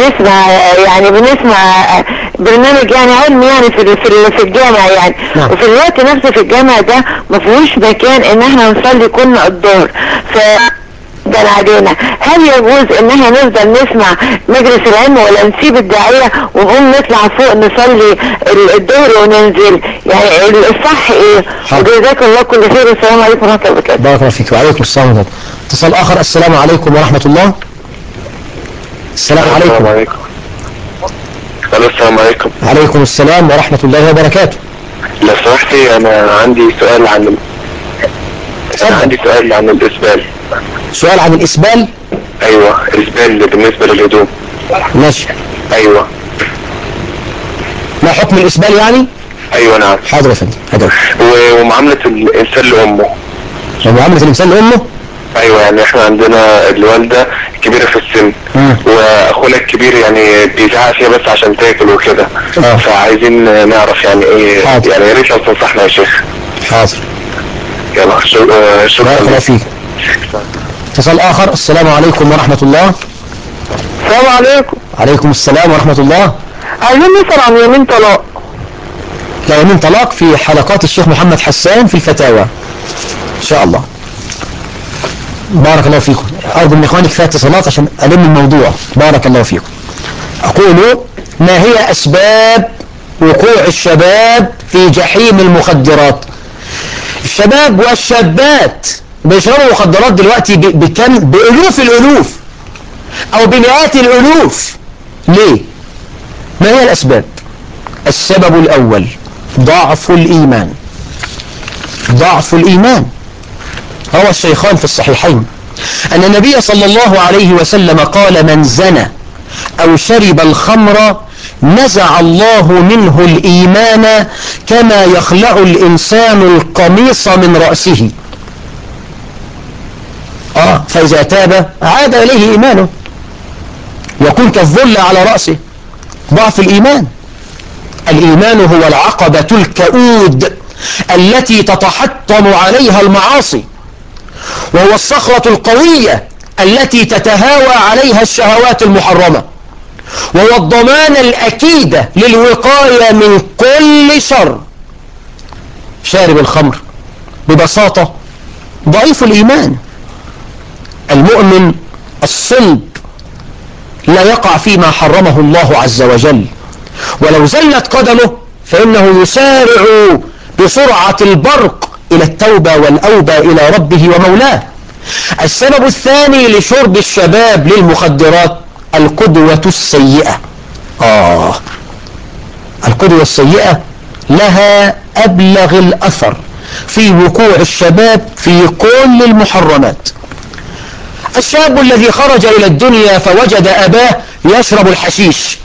Speaker 2: بنسمع برنامج علمي في الجامع
Speaker 1: نعم.
Speaker 2: وفي الوقت نفسه في الجامع ده ما فيهوش مكان ان احنا نصلي كنا الظهر، ده علينا. هل يجوز ان احنا نفضل نسمع مجلس العلم ولا نسيب الداعية ونقوم نطلع فوق نصلي الظهر وننزل؟ الصح ايه؟ وجزاك الله كل خير. والسلام عليكم ورحمة الله وبركاته.
Speaker 1: بارك الله فيك. وعليكم السلام ورحمة الله. اتصال اخر. السلام عليكم ورحمة الله. السلام عليكم.
Speaker 4: السلام عليكم.
Speaker 1: عليكم السلام ورحمة الله وبركاته.
Speaker 4: لو سمحتي انا عندي سؤال عن الاسبال.
Speaker 1: سؤال عن الاسبال؟
Speaker 4: ايوه، الاسبال بالنسبة للهدوم.
Speaker 1: ماشي.
Speaker 4: ايوه.
Speaker 1: ما حكم الاسبال يعني؟
Speaker 4: ايوه نعم.
Speaker 1: حاضر يا فندم. حاضر.
Speaker 4: ومعاملة الانسان لامه.
Speaker 1: ومعاملة الانسان لامه؟
Speaker 4: ايوه، احنا عندنا الوالدة كبيرة في السن واخونا الكبير بيزعق فيها بس عشان تاكل وكده. فعايزين نعرف ايه.
Speaker 1: حاضر.
Speaker 4: يا ريت لو تنصحنا يا شيخ.
Speaker 1: حاضر.
Speaker 4: يلا شكرا.
Speaker 1: بارك الله فيك. اتصال اخر. السلام عليكم ورحمة الله.
Speaker 2: السلام عليكم.
Speaker 1: عليكم السلام ورحمة الله.
Speaker 2: عايزين نسأل عن يمين طلاق.
Speaker 1: لا، يمين طلاق في حلقات الشيخ محمد حسان في الفتاوى ان شاء الله. بارك الله فيكم. ارجو من اخواني كفايه اتصالات عشان الم الموضوع. بارك الله فيكم. اقول ما هي اسباب وقوع الشباب في جحيم المخدرات؟ الشباب والشابات بيشربوا مخدرات دلوقتي بكم؟ بألوف الألوف أو بمئات الألوف. ليه؟ ما هي الأسباب؟ السبب الأول ضعف الإيمان. ضعف الإيمان. روى الشيخان في الصحيحين أن النبي صلى الله عليه وسلم قال من زنى أو شرب الخمر نزع الله منه الإيمان كما يخلع الإنسان القميص من رأسه. فإذا تاب عاد إليه إيمانه، يكون كالظل على رأسه. ضعف الإيمان. الإيمان هو العقبة الكؤود التي تتحطم عليها المعاصي، وهو الصخرة القوية التي تتهاوى عليها الشهوات المحرمة، وهو الضمان الأكيد للوقاية من كل شر. شارب الخمر ببساطة ضعيف الإيمان. المؤمن الصلب لا يقع فيما حرمه الله عز وجل، ولو زلت قدمه فإنه يسارع بسرعة البرق إلى التوبة والأوبة إلى ربه ومولاه. السبب الثاني لشرب الشباب للمخدرات القدوة السيئة. القدوة السيئة لها أبلغ الأثر في وقوع الشباب في كل المحرمات. الشاب الذي خرج إلى الدنيا فوجد أباه يشرب الحشيش،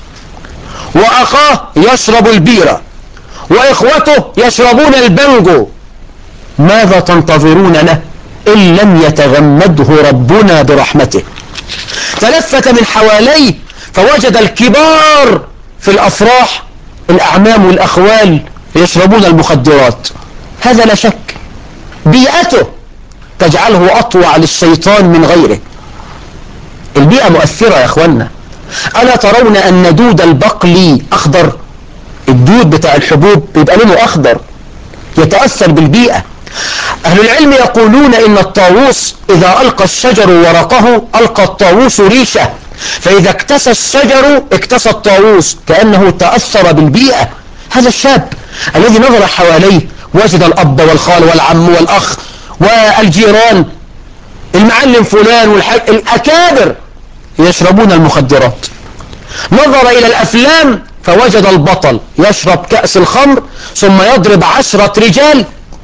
Speaker 1: وأخاه يشرب البيرة، وإخوته يشربون البنجو، ماذا تنتظرون له إن لم يتغمده ربنا برحمته. تلفت من حواليه فوجد الكبار في الأفراح، الأعمام والأخوال يشربون المخدرات، هذا لا شك. بيئته تجعله أطوع للشيطان من غيره. البيئة مؤثرة يا أخوانا. ألا ترون أن دود البقلي أخضر؟ الدود بتاع الحبوب بيبقى لونه أخضر، يتأثر بالبيئة. أهل العلم يقولون إن الطاووس إذا ألقى الشجر ورقه ألقى الطاووس ريشه، فإذا اكتسى الشجر اكتسى الطاووس، كأنه تأثر بالبيئة. هذا الشاب الذي نظر حواليه وجد الأب والخال والعم والأخ والجيران، المعلم فلان والحاج، الأكابر يشربون المخدرات. نظر إلى الأفلام فوجد البطل يشرب كأس الخمر ثم يضرب 10 رجال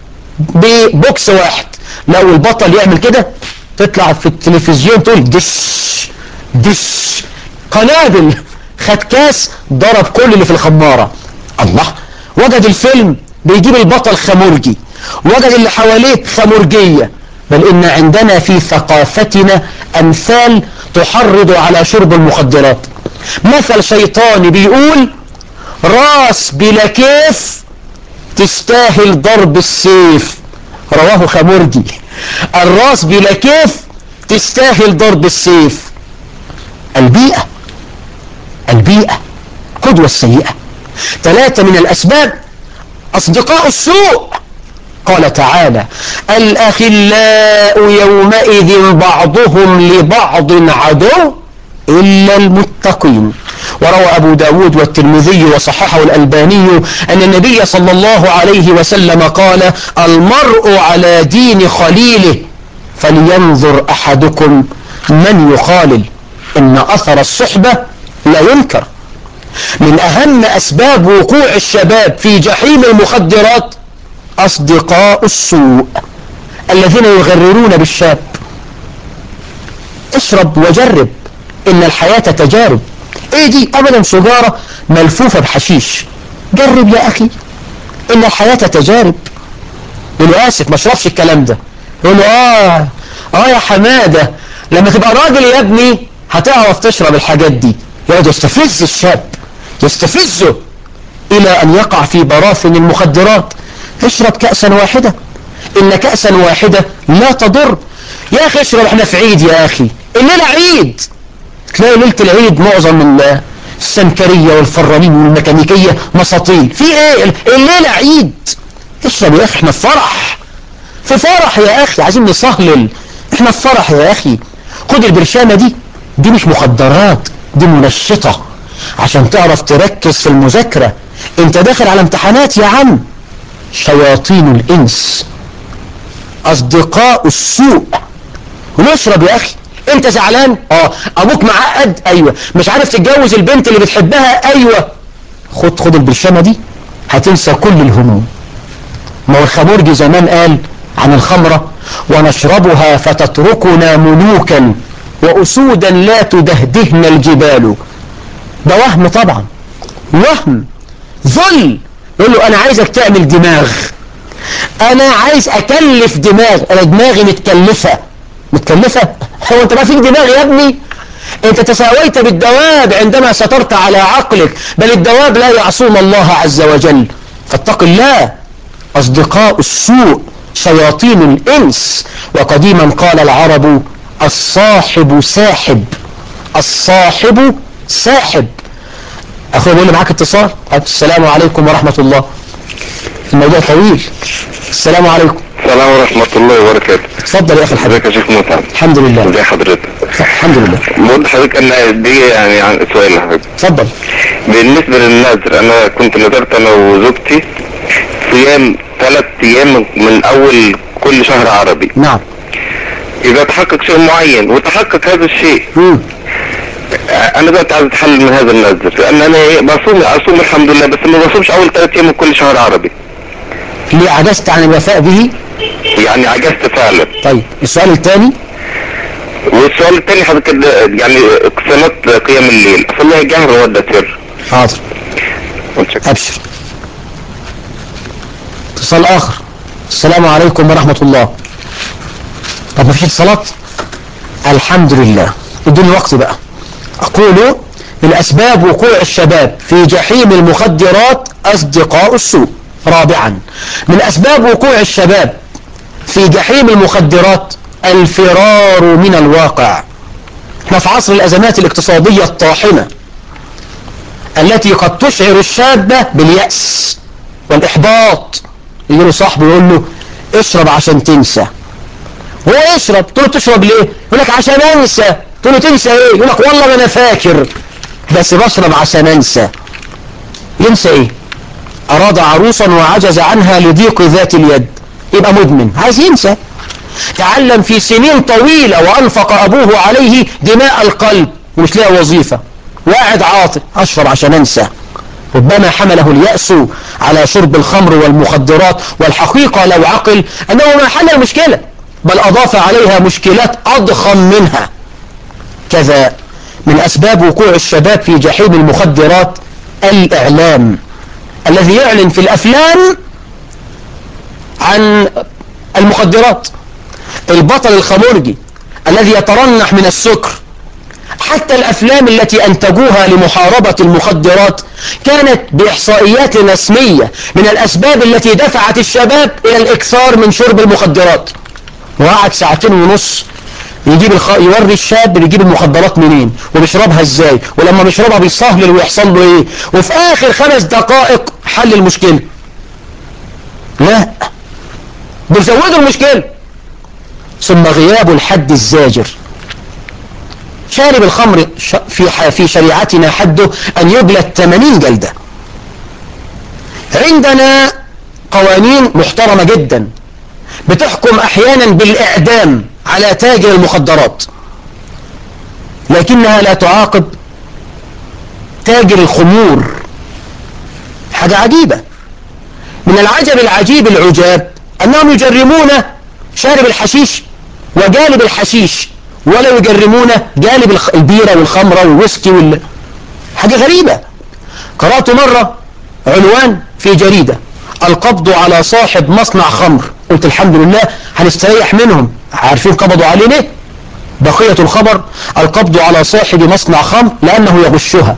Speaker 1: ببوكس واحد. لو البطل يعمل كده تطلع في التلفزيون تقول دش دش، قنابل. خد كاس ضرب كل اللي في الخمارة. الله. وجد الفيلم بيجيب البطل خمرجي، وجد اللي حواليه خمرجية. بل إن عندنا في ثقافتنا أمثال تحرض على شرب المخدرات. مثل شيطاني بيقول راس بلا كيف تستاهل ضرب السيف، رواه خمرجي. الراس بلا كيف تستاهل ضرب السيف. البيئة، البيئة قدوة السيئة. 3 من الأسباب أصدقاء السوء. قال تعالى الأخلاء يومئذ بعضهم لبعض عدو إلا المتقين. وروى أبو داود والترمذي وصححه الألباني أن النبي صلى الله عليه وسلم قال المرء على دين خليله فلينظر أحدكم من يخالل، إن أثر الصحبة لا ينكر. من أهم أسباب وقوع الشباب في جحيم المخدرات أصدقاء السوء الذين يغررون بالشاب. اشرب وجرب، إن الحياة تجارب. ايه دي؟ ابدا سجارة ملفوفة بحشيش. جرب يا اخي، ان الحياة تجارب. يقول له اسف ما اشربش الكلام ده. يقول له يا حمادة لما تبقى راجل يا ابني هتعرف تشرب الحاجات دي. يقعد يستفز الشاب، يستفزه الى ان يقع في براثن المخدرات. اشرب كأسا واحدة، ان كأسا واحدة لا تضر. يا اخي اشرب، احنا في عيد يا اخي، الليلة عيد. تلاقي ليلة العيد معظم السمكرية والفرانين والميكانيكية مساطيل. في ايه؟ الليلة عيد. اشرب يا اخي، احنا في فرح، في فرح يا اخي، عايزين نصهلل، احنا في فرح يا اخي. خد البرشامة دي مش مخدرات، دي منشطة عشان تعرف تركز في المذاكرة. انت داخل على امتحانات يا عم. شياطين الانس، اصدقاء السوء. ونشرب يا اخي. انت زعلان؟ ابوك معقد؟ ايوه. مش عارف تتجوز البنت اللي بتحبها؟ ايوه. خد البرشامة دي هتنسى كل الهموم. ما هو الخمرجي زمان قال عن الخمرة ونشربها فتتركنا ملوكا وأسودا لا تدهدهن الجبال. ده وهم طبعا، وهم ذل. يقول له انا عايزك تعمل دماغ، انا عايز اكلف دماغ، انا دماغي متكلفة. هو انت ما فيك دماغ يا ابني؟ انت تساويت بالدواب عندما سترت على عقلك، بل الدواب لا يعصون الله عز وجل. فاتق الله. اصدقاء السوء شياطين الانس. وقديما قال العرب الصاحب ساحب، الصاحب ساحب. اخويا بيقول لي معاك اتصال. السلام عليكم ورحمة الله. الموضوع طويل. السلام عليكم.
Speaker 4: السلام ورحمة الله وبركاته.
Speaker 1: اتفضل يا اخي الحبيب.
Speaker 4: ازيك يا شيخ متعب؟
Speaker 1: الحمد لله.
Speaker 4: ازي حضرتك؟
Speaker 1: الحمد لله.
Speaker 4: بقول لحضرتك ان دي يعني عن سؤال لحضرتك.
Speaker 1: اتفضل.
Speaker 4: بالنسبة للنذر، انا كنت نذرت انا وزوجتي صيام 3 ايام من اول كل شهر عربي.
Speaker 1: نعم.
Speaker 4: اذا تحقق شيء معين وتحقق هذا الشيء، انا دلوقتي عايز اتحلل من هذا النذر، لان انا اصوم الحمد لله، بس ما بصومش اول 3 ايام من كل شهر عربي.
Speaker 1: ليه عجزت عن الوفاء به؟
Speaker 4: يعني عجزت فعلا.
Speaker 1: طيب السؤال الثاني.
Speaker 4: والسؤال الثاني حضرتك يعني صلاة قيام الليل اصليها جهر ولا سر؟
Speaker 1: حاضر. ابشر. اتصال اخر. السلام عليكم ورحمة الله. طب ما فيش اتصالات؟ الحمد لله. ادوني وقت بقى. أقول من أسباب وقوع الشباب في جحيم المخدرات أصدقاء السوء. رابعا، من أسباب وقوع الشباب في جحيم المخدرات الفرار من الواقع. احنا في عصر الأزمات الاقتصادية الطاحنة التي قد تشعر الشاب باليأس والإحباط. يجي له صاحبه يقول له اشرب عشان تنسى. هو يشرب، تقول له تشرب ليه؟ يقول لك عشان انسى. تقول له تنسى ايه؟ يقول لك والله ما انا فاكر بس بشرب عشان انسى. ينسى ايه؟ اراد عروسا وعجز عنها لضيق ذات اليد، يبقى مدمن عايز ينسى. تعلم في سنين طويلة وانفق ابوه عليه دماء القلب ومش لاقي وظيفة وقاعد عاطل، اشرب عشان انسى. ربما حمله اليأس على شرب الخمر والمخدرات، والحقيقة لو عقل انه ما حل المشكلة بل اضاف عليها مشكلات اضخم منها. كذا من اسباب وقوع الشباب في جحيم المخدرات الاعلام الذي يعلن في الافلام عن المخدرات. البطل الخمرجي الذي يترنح من السكر. حتى الافلام التي انتجوها لمحاربة المخدرات كانت باحصائيات رسمية من الاسباب التي دفعت الشباب الى الاكثار من شرب المخدرات. وقعد 2.5 ساعة يوري الشاب بيجيب المخدرات منين وبيشربها ازاي، ولما بيشربها بيصهلل ويحصل له ايه، وفي اخر 5 دقائق حل المشكلة. لا، بيزودوا المشكلة. ثم غياب الحد الزاجر. شارب الخمر في شريعتنا حده أن يجلد 80 جلدة. عندنا قوانين محترمة جدا بتحكم أحيانا بالإعدام على تاجر المخدرات، لكنها لا تعاقب تاجر الخمور. حاجة عجيبة. من العجب العجيب العجاب أنهم يجرمون شارب الحشيش وجالب الحشيش ولا يجرمون جالب البيرة والخمرة والويسكي حاجة غريبة. قرأت مرة عنوان في جريدة: القبض على صاحب مصنع خمر. قلت الحمد لله هنستريح منهم. عارفين قبضوا عليه ليه؟ بقية الخبر: القبض على صاحب مصنع خمر لأنه يغشها.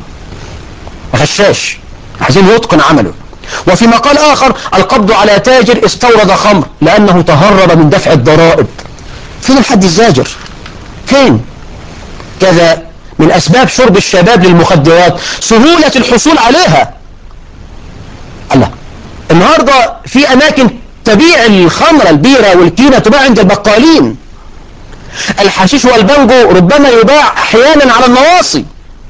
Speaker 1: غشاش، عايزين يتقن عمله. وفي مقال آخر: القبض على تاجر استورد خمر لأنه تهرب من دفع الضرائب. فين الحد الزاجر؟ فين؟ كذا من أسباب شرب الشباب للمخدرات سهولة الحصول عليها. الله، النهاردة في أماكن تبيع الخمر البيرة والكينة تباع عند البقالين. الحشيش والبنجو ربما يباع أحيانا على النواصي.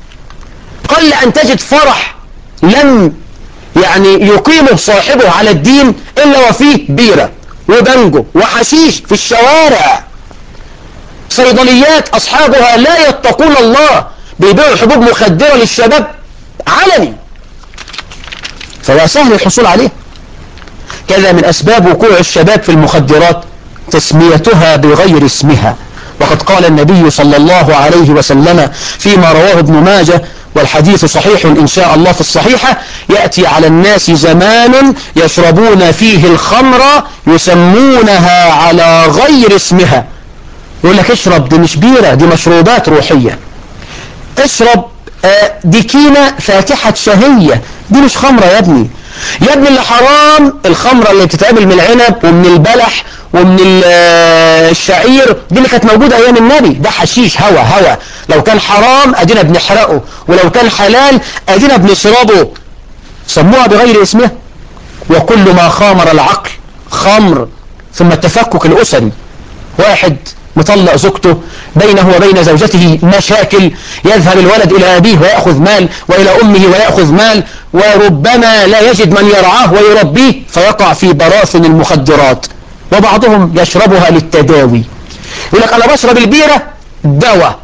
Speaker 1: قل أن تجد فرح لم يقيمه صاحبه على الدين إلا وفيه بيرة وبنجو وحشيش في الشوارع. صيدليات أصحابها لا يتقون الله بيبيعوا حبوب مخدرة للشباب علني، فلا سهل الحصول عليه. كذا من أسباب وقوع الشباب في المخدرات تسميتها بغير اسمها. وقد قال النبي صلى الله عليه وسلم فيما رواه ابن ماجه والحديث صحيح إن شاء الله في الصحيحة: يأتي على الناس زمان يشربون فيه الخمر يسمونها على غير اسمها. يقول لك اشرب، دي مش بيرة، دي مشروبات روحية. اشرب، دي كينة فاتحة شهية، دي مش خمرة يا ابني. يا ابني اللي حرام الخمرة اللي بتتعمل من العنب ومن البلح ومن الشعير، دي اللي كانت موجودة ايام النبي. ده حشيش هوا. لو كان حرام ادينا بنحرقه، ولو كان حلال ادينا بنشربه. سموها بغير اسمها. وكل ما خامر العقل خمر. ثم التفكك الأسري. واحد مطلق زوجته، بينه وبين زوجته مشاكل، يذهب الولد إلى أبيه ويأخذ مال، وإلى أمه ويأخذ مال، وربما لا يجد من يرعاه ويربيه فيقع في براثن المخدرات. وبعضهم يشربها للتداوي. يقول لك أنا بشرب البيرة دواء.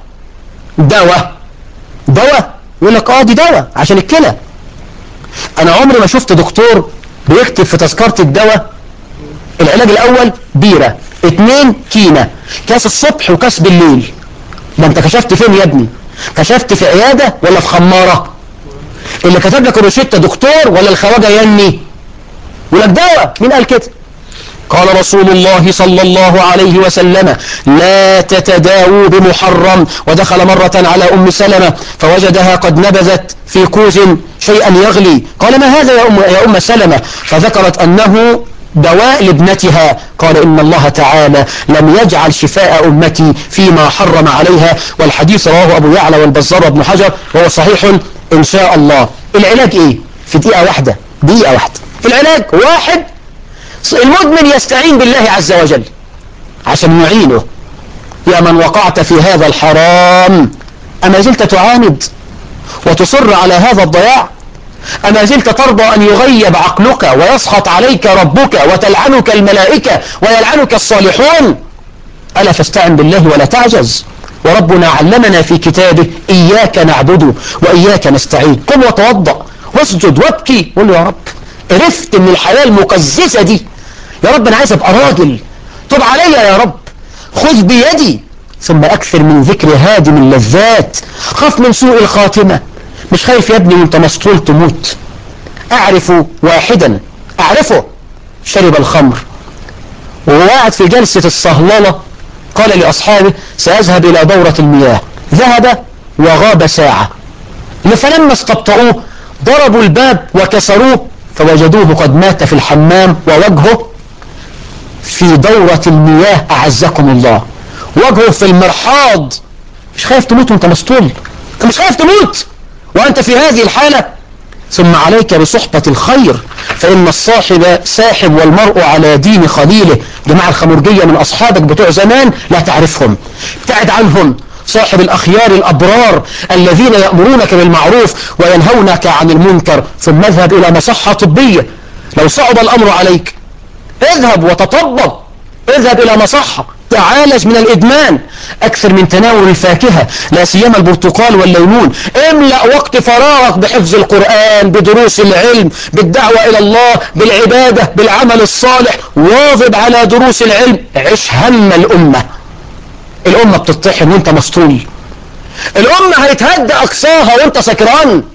Speaker 1: يقول لك دي دواء عشان الكلى. أنا عمري ما شفت دكتور بيكتب في تذكرة الدواء العلاج الأول بيرة، 2 كينة، كاس الصبح وكاس بالليل. ده انت كشفت فين يا ابني؟ كشفت في عيادة ولا في خمارة؟ اللي كتب لك الروشتة دكتور ولا الخواجة يني؟ يقول لك دواء. مين قال كده؟ قال رسول الله صلى الله عليه وسلم لا تتداووا بمحرم. ودخل مرة على أم سلمة فوجدها قد نبذت في كوز شيئا يغلي. قال ما هذا يا أم سلمة؟ فذكرت أنه دواء لابنتها. قال إن الله تعالى لم يجعل شفاء أمتي فيما حرم عليها. والحديث رواه أبو يعلى والبزار وابن حجر وهو صحيح إن شاء الله. العلاج إيه؟ في دقيقة واحدة العلاج واحد، المدمن يستعين بالله عز وجل عشان يعينه. يا من وقعت في هذا الحرام أما زلت تعاند وتصر على هذا الضياع؟ أما زلت ترضى أن يغيب عقلك ويسخط عليك ربك وتلعنك الملائكة ويلعنك الصالحون؟ ألا فاستعن بالله ولا تعجز. وربنا علمنا في كتابه إياك نعبد وإياك نستعين. قم وتوضأ واسجد وابكي قل يا رب عرفت من الحياة المكزسة دي، يا رب أنا عايز أبقى راجل، تب علي يا رب، خذ بيدي. ثم أكثر من ذكر هادم اللذات. خاف من سوء الخاتمة. مش خايف يا ابني وانت مسطول تموت؟ أعرف واحدا أعرفه شرب الخمر وهو قاعد في جلسة الصهللة قال لأصحابه سأذهب إلى دورة المياه. ذهب وغاب ساعة، فلما استبطؤوه ضربوا الباب وكسروه فوجدوه قد مات في الحمام ووجهه في دورة المياه. أعزكم الله، وجهه في المرحاض. مش خايف تموت وانت مسطول؟ انت مش خايف تموت وانت في هذه الحالة؟ ثم عليك بصحبة الخير، فإن الصاحب ساحب والمرء على دين خليله. جماعة الخمرجية من أصحابك بتوع زمان لا تعرفهم، ابتعد عنهم. صاحب الأخيار الأبرار الذين يأمرونك بالمعروف وينهونك عن المنكر. ثم اذهب إلى مصحة طبية. لو صعب الأمر عليك اذهب وتطبب، اذهب إلى مصحة تعالج من الإدمان. أكثر من تناول الفاكهة لا سيما البرتقال والليمون. املأ وقت فراغك بحفظ القرآن، بدروس العلم، بالدعوة إلى الله، بالعبادة، بالعمل الصالح. واظب على دروس العلم. عش هم الأمة. الأمة بتطحن وانت مسطول، الأمة هيتهدى أقصاها وانت سكران.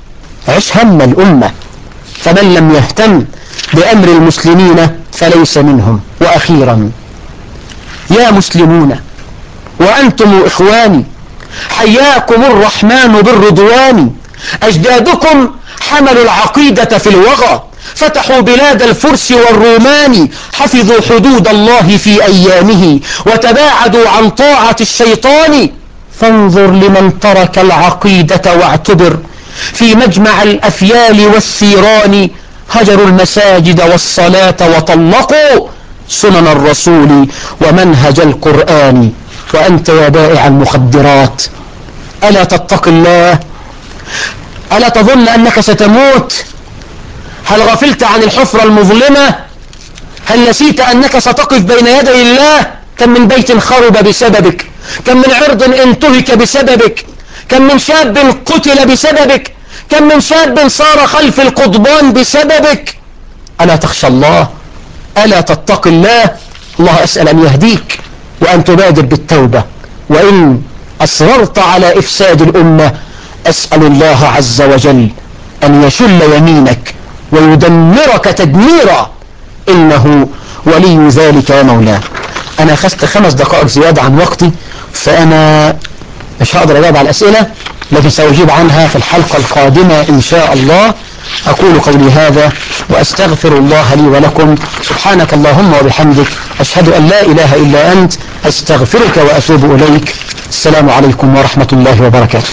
Speaker 1: عش هم الأمة. فمن لم يهتم بأمر المسلمين فليس منهم. وأخيرا يا مسلمون وأنتم إخواني حياكم الرحمن بالرضوان. أجدادكم حملوا العقيدة في الوغى، فتحوا بلاد الفرس والرومان، حفظوا حدود الله في أيامه وتباعدوا عن طاعة الشيطان. فانظر لمن ترك العقيدة واعتبر في مجمع الأفيال والثيران. هجروا المساجد والصلاة وطلقوا سنن الرسول ومنهج القرآن. وأنت يا بائع المخدرات ألا تتق الله؟ ألا تظن أنك ستموت؟ هل غفلت عن الحفرة المظلمة؟ هل نسيت أنك ستقف بين يدي الله؟ كم من بيت خرب بسببك، كم من عرض انتهك بسببك، كم من شاب قتل بسببك، كم من شاب صار خلف القضبان بسببك. ألا تخشى الله؟ ألا تتق الله؟ الله أسأل أن يهديك وأن تبادر بالتوبة. وإن أصررت على إفساد الأمة أسأل الله عز وجل أن يشل يمينك ويدمرك تدميرا، إنه ولي ذلك ومولاه. أنا أخذت 5 دقائق زيادة عن وقتي، فأنا مش هقدر أجاوب على الأسئلة التي سأجيب عنها في الحلقة القادمة إن شاء الله. أقول قولي هذا وأستغفر الله لي ولكم. سبحانك اللهم وبحمدك، أشهد أن لا إله إلا أنت، أستغفرك وأتوب إليك. السلام عليكم ورحمة الله وبركاته.